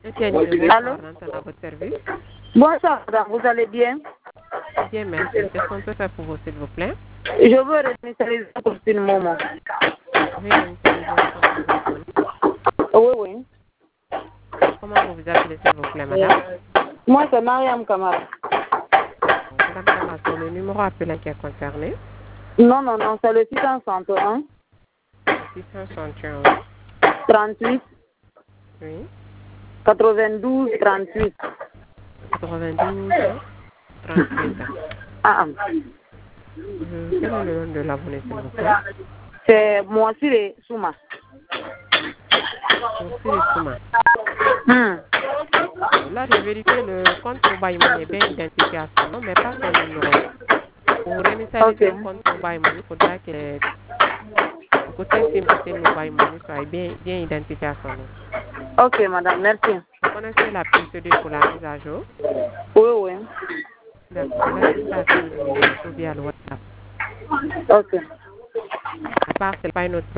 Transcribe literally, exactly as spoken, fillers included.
Étienne, Allô? bonsoir, à votre service. Bonsoir, madame, vous allez bien? Bien, merci. Qu'est-ce qu'on peut faire pour vous, s'il vous plaît? Je veux réinitialiser pour une moment. Réinitialiser votre compte téléphone. Oui, oui. Comment vous vous appelez, s'il vous plaît, madame? Moi, c'est Mariam Kamara. Madame Kamara, c'est le numéro appelé qui est concerné. Non, non, non, c'est le six cent soixante et un, six cent soixante et un, trente-huit, oui. quatre-vingt-douze, trente-huit. quatre-vingt-douze, trente-huit. Ah, ah. Euh, quel est le nom de l'abonné, s'il vous plaît? C'est moi aussi les Souma. Merci, les Souma. Hmm. Là, j'ai vérifié le compte mobile money est bien identifié à son nom, mais pas son numéro. Pour réinitialiser Ok. un compte mobile money, il faudra que le côté SIM côté mobile money soit bien, bien identifié à son nom. Ok, madame, merci. Vous connaissez la procédure pour la mise à jour? Oui, oui. D'accord. Vous avez juste à faire le numéro via le WhatsApp. Ok. À part, c'est pas une autre